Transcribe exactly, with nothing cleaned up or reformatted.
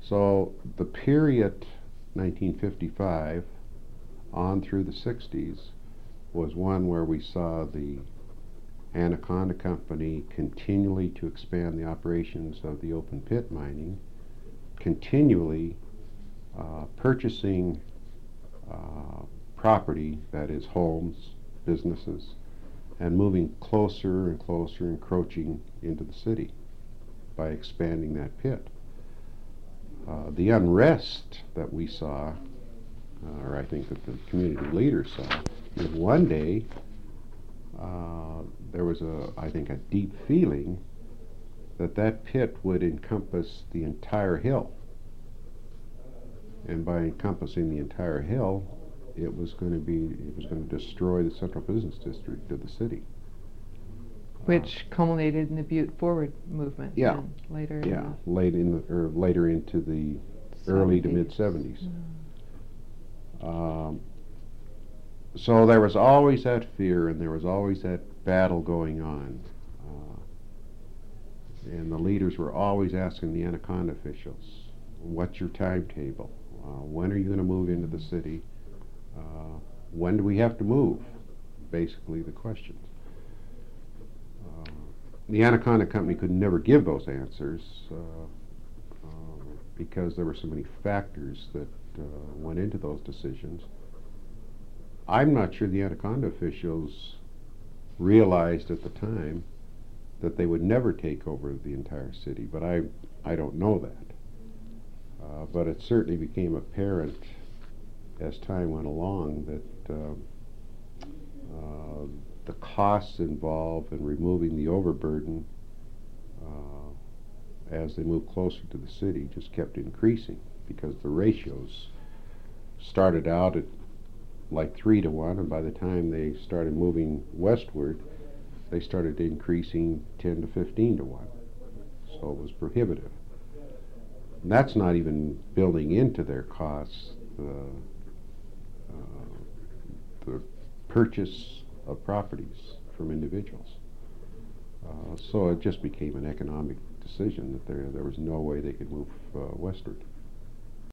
So the period nineteen fifty-five on through the sixties was one where we saw the Anaconda Company continually to expand the operations of the open pit mining, continually uh, purchasing uh, property, that is homes, businesses, and moving closer and closer, encroaching into the city by expanding that pit. Uh, the unrest that we saw, uh, or I think that the community leaders saw, is one day uh, there was a, I think, a deep feeling that that pit would encompass the entire hill. And by encompassing the entire hill, it was going to be, it was going to destroy the central business district of the city. Which uh, culminated in the Butte Forward movement. Yeah. Later. Yeah. In late in the, or later into the seventies. Early to mid seventies. Mm. Um, so there was always that fear, and there was always that battle going on. Uh, and the leaders were always asking the Anaconda officials, "What's your timetable? Uh, when are you going to move into the city? Uh, when do we have to move?" Basically, the questions. Uh, the Anaconda Company could never give those answers uh, uh, because there were so many factors that uh, went into those decisions. I'm not sure the Anaconda officials realized at the time that they would never take over the entire city, but I, I don't know that. Uh, but it certainly became apparent as time went along that uh, uh, the costs involved in removing the overburden uh, as they moved closer to the city just kept increasing, because the ratios started out at like three to one, and by the time they started moving westward, they started increasing ten to fifteen to one. So it was prohibitive. And that's not even building into their costs the, uh, the purchase of properties from individuals. Uh, so it just became an economic decision that there, there was no way they could move uh, westward.